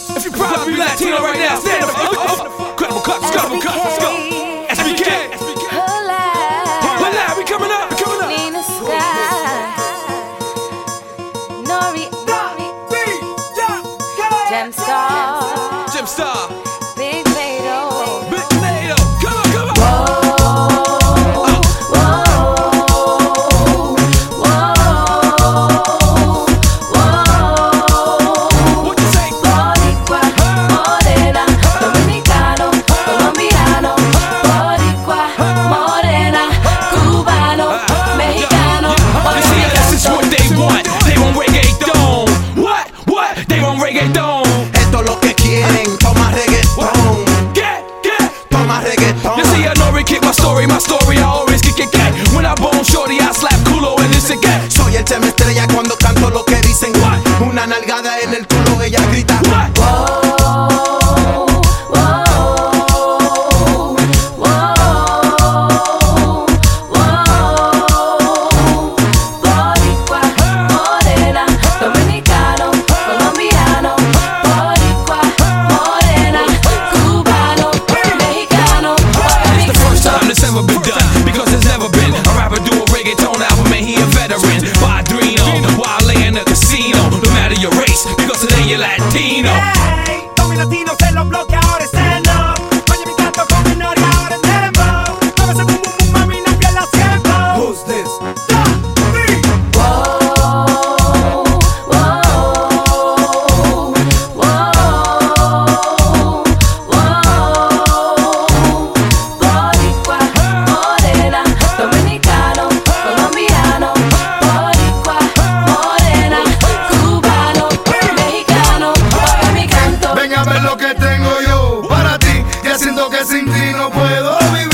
If you proud to be Latino right now, stand up. Credible cuts, let's go. SBK. Hola, we coming up. Nina Sky. Nori. Gemstar. Big Mato. Come on. What you say? Boricua, morena, dominicano, colombiano. Boricua, morena, cubano, mexicano. You see, this is what they want. They want reggaeton. What? They want reggaeton. Esto es lo que quieren, toma reggaetón, Get. toma reggaetón. You see, I never kick my story. I always kick it. When I bone shorty, I slap culo and this again. Soy el tema estrella cuando canto lo que dicen. Una nalgada en el culo, ella grita. Boricua, morena, dominicano, colombiano. Boricua, morena, cubano, mexicano. It's the first time this ever been done, because there's never been a rapper do a reggaeton album and he a veteran. Padrino, Wale in the casino. No matter your race, because today you're Latino. Hey, con mi latino se lo bloquea, ahora stand up. Oye mi canto con mi nori, ahora en dembow. Muévese boom boom boom, mami, no pierdas tiempo. Who's this? Boricua, morena, dominicano, colombiano. Boricua, morena, cubano, mexicano. Oye mi canto. Ven a ver lo que tengo yo para ti, que siento que sin ti no puedo vivir.